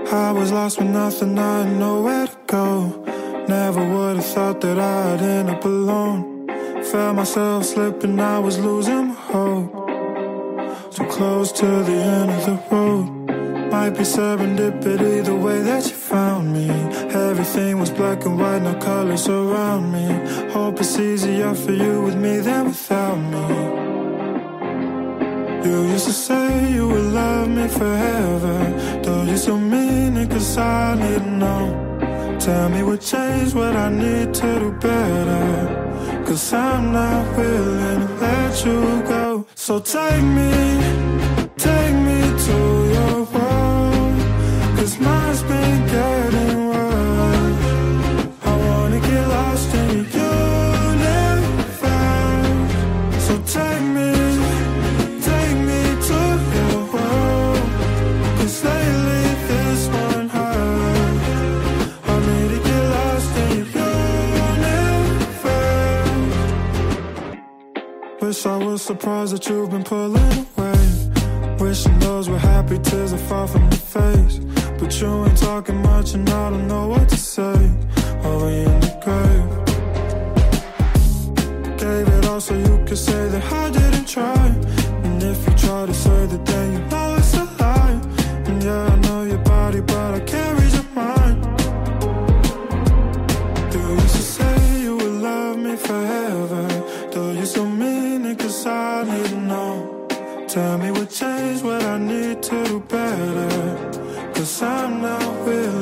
I was lost with nothing, I had nowhere to go. Never would've thought that I'd end up alone. Felt myself slipping, I was losing my hope. Too close to the end of the road. Might be serendipity the way that you found me. Everything was black and white, no colors around me. Hope it's easier for you with me than without me. You used to say you would love me forever. Do you still mean it? Cause I need to know. Tell me what changed, what I need to do better. Cause I'm not willing to let you go. So take me to your world. Cause mine's been getting worse. I wanna get lost in your universe. So take me to your world. Cause lately this one hurts. I need to get lost in your universe. Wish I was surprised that you've been pulling away. Wishing those were happy tears that fall from your face. But you ain't talking much and I don't know what to say. Are we in the grave? Gave it all so you could say that I didn't try. And if you try to say that then you know it's a lie. And yeah, I know your body but I can't read your mind. You used to say you would love me forever. Do you still mean it? Cause I need to know. Tell me what changed, what I need to do better. Cause I'm not willing